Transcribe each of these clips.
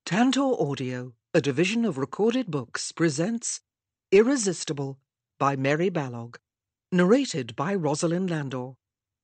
Tantor Audio, a division of Recorded Books, presents Irresistible by Mary Balogh, narrated by Rosalind Landor.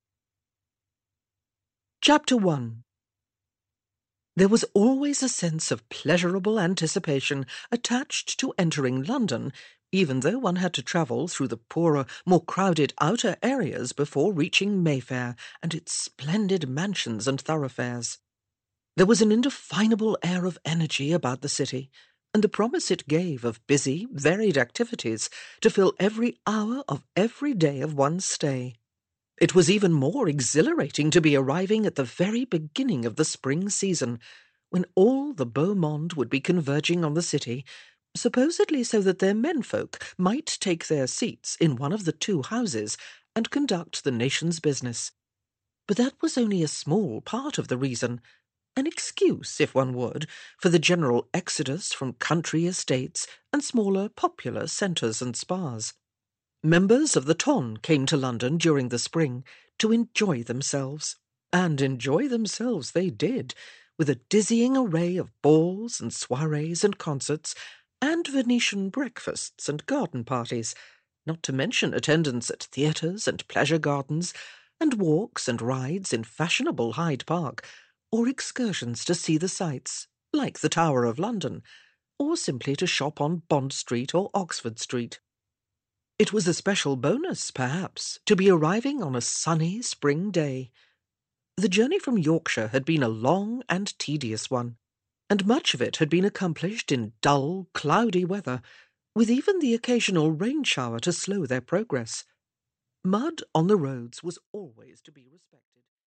Chapter 1. There was always a sense of pleasurable anticipation attached to entering London, even though one had to travel through the poorer, more crowded outer areas before reaching Mayfair and its splendid mansions and thoroughfares. There was an indefinable air of energy about the city, and the promise it gave of busy, varied activities to fill every hour of every day of one's stay. It was even more exhilarating to be arriving at the very beginning of the spring season, when all the beau monde would be converging on the city, supposedly so that their menfolk might take their seats in one of the two houses and conduct the nation's business. But that was only a small part of the reason. An excuse, if one would, for the general exodus from country estates and smaller popular centres and spas. Members of the ton came to London during the spring to enjoy themselves, and enjoy themselves they did, with a dizzying array of balls and soirees and concerts, and Venetian breakfasts and garden parties, not to mention attendance at theatres and pleasure gardens, and walks and rides in fashionable Hyde Park, or excursions to see the sights, like the Tower of London, or simply to shop on Bond Street or Oxford Street. It was a special bonus, perhaps, to be arriving on a sunny spring day. The journey from Yorkshire had been a long and tedious one, and much of it had been accomplished in dull, cloudy weather, with even the occasional rain shower to slow their progress. Mud on the roads was always to be respected.